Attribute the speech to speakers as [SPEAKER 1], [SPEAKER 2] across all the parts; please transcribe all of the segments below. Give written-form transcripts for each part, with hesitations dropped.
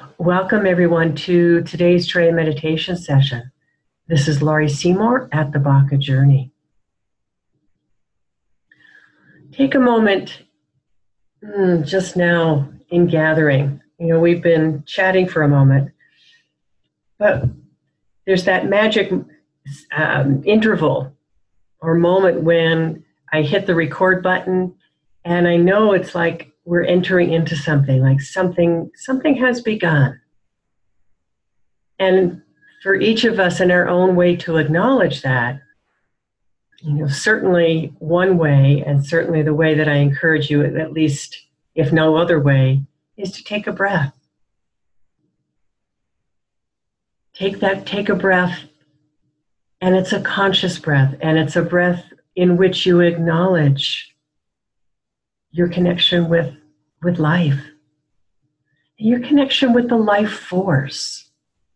[SPEAKER 1] Welcome everyone to today's Traya meditation session. This is Laurie Seymour at the Baka Journey. Take a moment just now in gathering. We've been chatting for a moment, but there's that magic interval or moment when I hit the record button and I know it's like we're entering into something, like something has begun. And for each of us in our own way to acknowledge that, certainly one way, and certainly the way that I encourage you, at least if no other way, is to take a breath. Take a breath, and it's a conscious breath, and it's a breath in which you acknowledge your connection with life, your connection with the life force.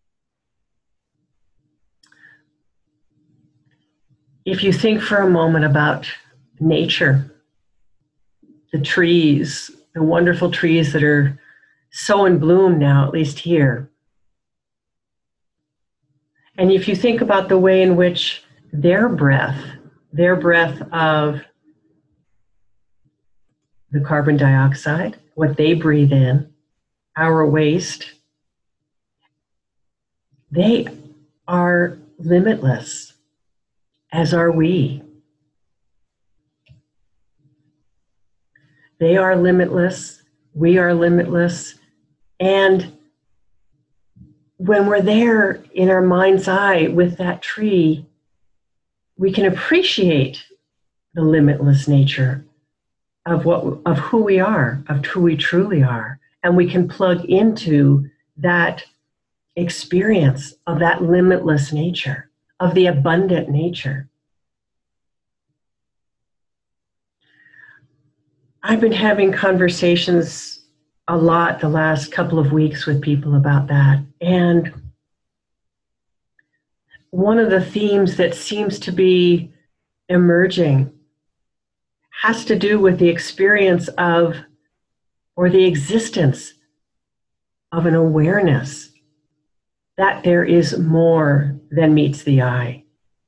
[SPEAKER 1] If you think for a moment about nature, the trees, the wonderful trees that are so in bloom now, at least here. And if you think about the way in which their breath of the carbon dioxide, what they breathe in, our waste, they are limitless, as are we. They are limitless, we are limitless, and when we're there in our mind's eye with that tree, we can appreciate the limitless nature of who we are, of who we truly are, and we can plug into that experience of that limitless nature, of the abundant nature. I've been having conversations a lot the last couple of weeks with people about that. And one of the themes that seems to be emerging has to do with the experience of, or the existence of, an awareness that there is more than meets the eye.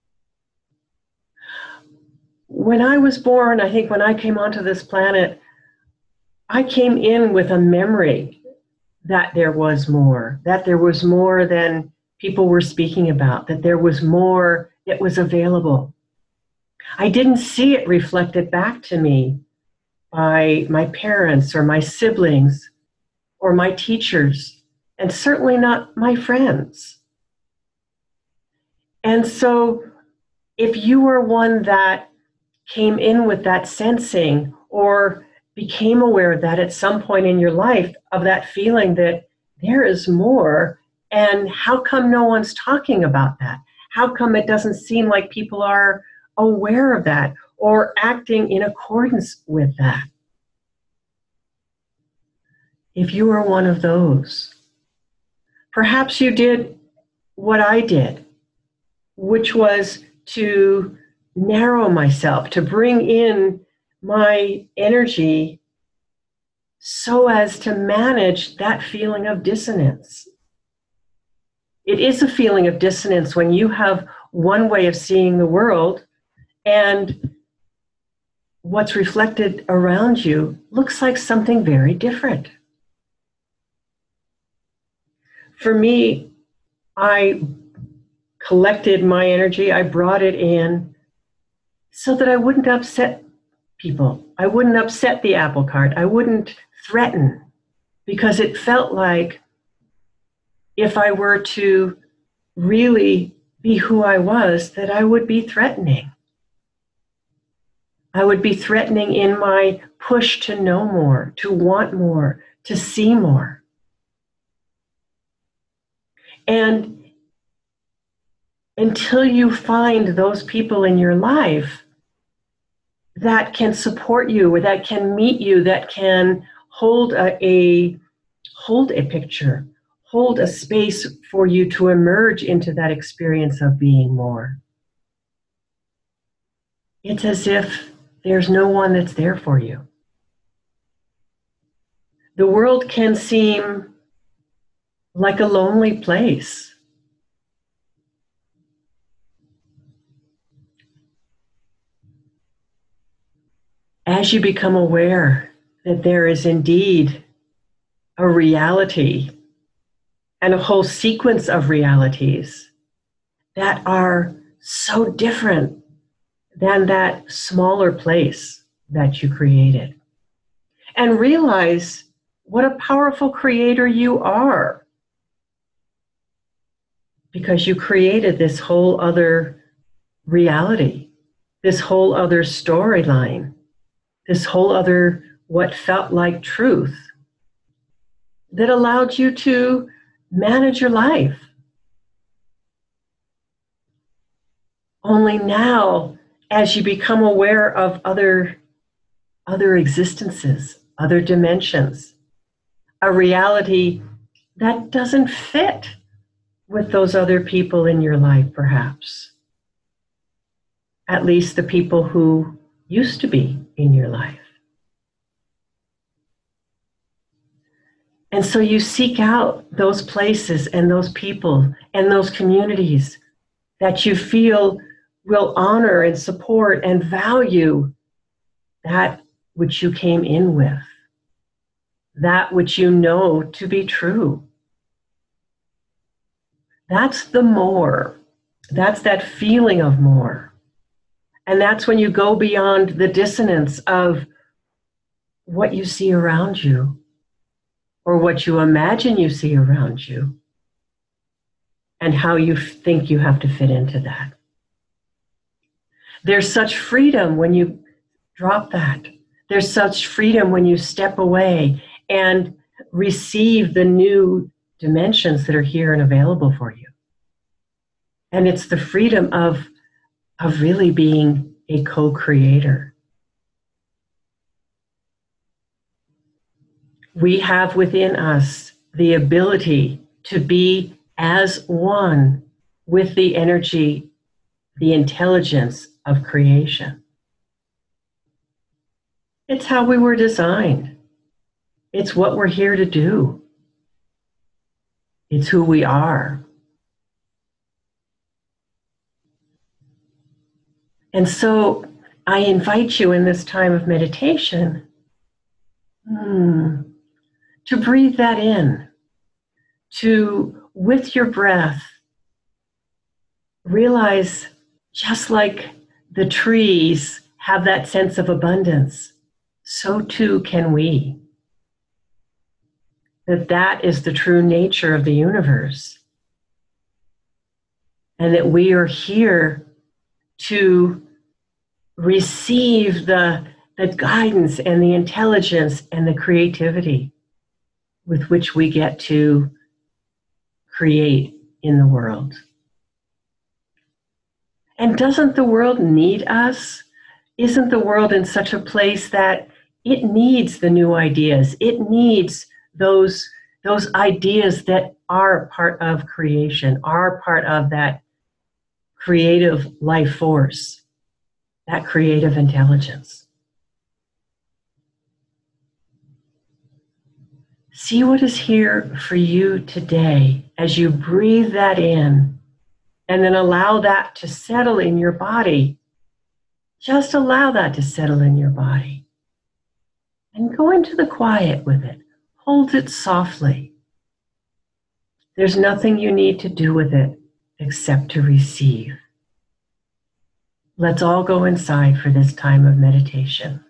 [SPEAKER 1] When I was born, I think when I came onto this planet, I came in with a memory that there was more than people were speaking about, that there was more that was available. I didn't see it reflected back to me by my parents or my siblings or my teachers, and certainly not my friends. And so if you are one that came in with that sensing or became aware of that at some point in your life, of that feeling that there is more, and how come no one's talking about that? How come it doesn't seem like people are aware of that or acting in accordance with that? If you are one of those, perhaps you did what I did, which was to narrow myself, to bring in my energy so as to manage that feeling of dissonance. It is a feeling of dissonance when you have one way of seeing the world and what's reflected around you looks like something very different. For me, I collected my energy, I brought it in so that I wouldn't upset people. I wouldn't upset the apple cart. I wouldn't threaten, because it felt like if I were to really be who I was, that I would be threatening. I would be threatening in my push to know more, to want more, to see more. And until you find those people in your life that can support you, or that can meet you, that can hold a picture, hold a space for you to emerge into that experience of being more, it's as if there's no one that's there for you. The world can seem like a lonely place. As you become aware that there is indeed a reality and a whole sequence of realities that are so different than that smaller place that you created. And realize what a powerful creator you are, because you created this whole other reality, this whole other storyline, this whole other what felt like truth that allowed you to manage your life. Only now, as you become aware of other existences, other dimensions, a reality that doesn't fit with those other people in your life, perhaps. At least the people who used to be in your life. And so you seek out those places and those people and those communities that you feel will honor and support and value that which you came in with, that which you know to be true. That's the more. That's that feeling of more. And that's when you go beyond the dissonance of what you see around you or what you imagine you see around you and how you think you have to fit into that. There's such freedom when you drop that. There's such freedom when you step away and receive the new dimensions that are here and available for you. And it's the freedom of really being a co-creator. We have within us the ability to be as one with the energy, the intelligence of creation. It's how we were designed. It's what we're here to do. It's who we are. And so I invite you in this time of meditation to breathe that in, to, with your breath, realize just like the trees have that sense of abundance, so too can we. That is the true nature of the universe. And that we are here to receive the guidance and the intelligence and the creativity with which we get to create in the world. And doesn't the world need us? Isn't the world in such a place that it needs the new ideas? It needs those ideas that are part of creation, are part of that creative life force, that creative intelligence. See what is here for you today as you breathe that in and then allow that to settle in your body. Just allow that to settle in your body. And go into the quiet with it. Hold it softly. There's nothing you need to do with it except to receive. Let's all go inside for this time of meditation.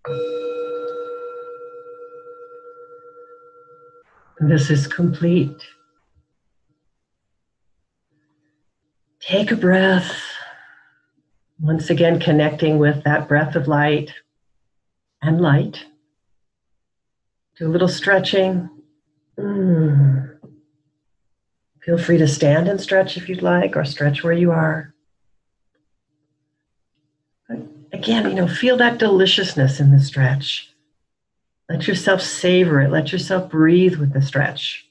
[SPEAKER 1] This is complete. Take a breath. Once again, connecting with that breath of light and light. Do a little stretching. Feel free to stand and stretch if you'd like, or stretch where you are. But again, feel that deliciousness in the stretch. Let yourself savor it. Let yourself breathe with the stretch.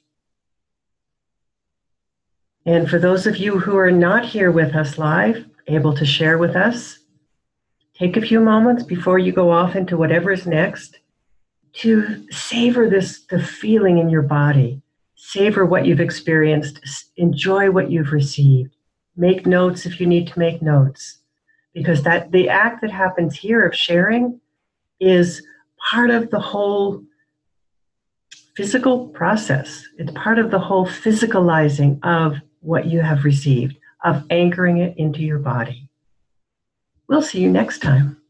[SPEAKER 1] And for those of you who are not here with us live, able to share with us, take a few moments before you go off into whatever's next to savor the feeling in your body. Savor what you've experienced. Enjoy what you've received. Make notes if you need to make notes. Because the act that happens here of sharing is part of the whole physical process. It's part of the whole physicalizing of what you have received, of anchoring it into your body. We'll see you next time.